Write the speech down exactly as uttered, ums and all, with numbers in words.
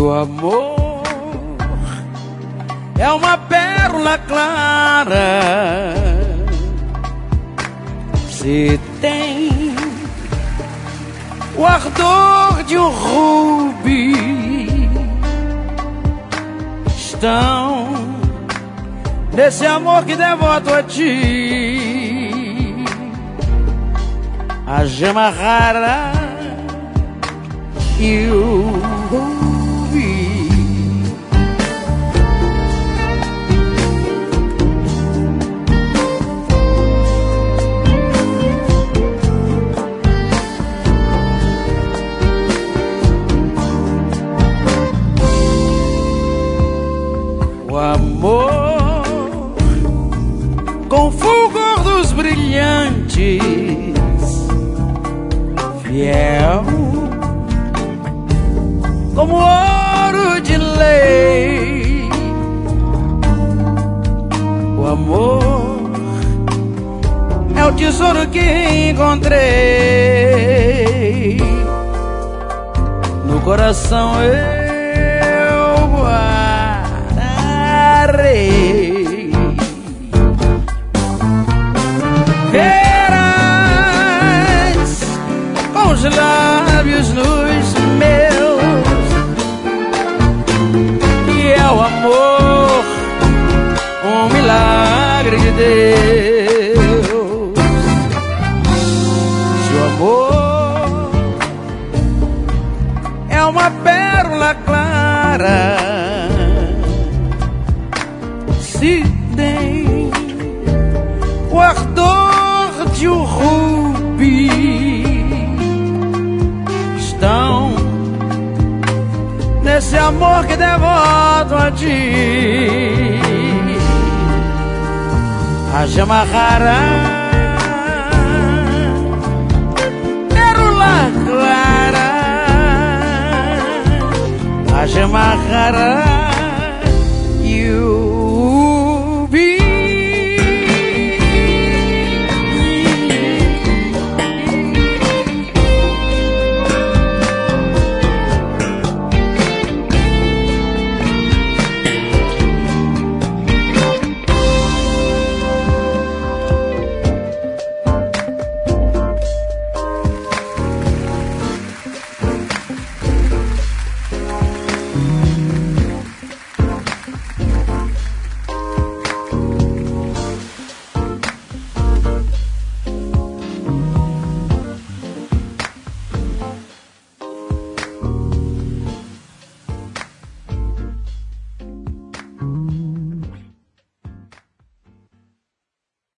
do amor é uma pérola clara. Se tem o ardor de um rubi, estão nesse amor que devoto a ti. A gema rara e o rubi. O amor com fulgor dos brilhantes, fiel como ouro de lei. O amor é o tesouro que encontrei no coração. Eu guardarei. Verás com os lábios nos meus que é o amor, um milagre de Deus. Se o amor é uma pérola clara, se tem o ardor de um rubi, estão nesse amor que devoto a ti. A gema rara, pérola clara, a gema rara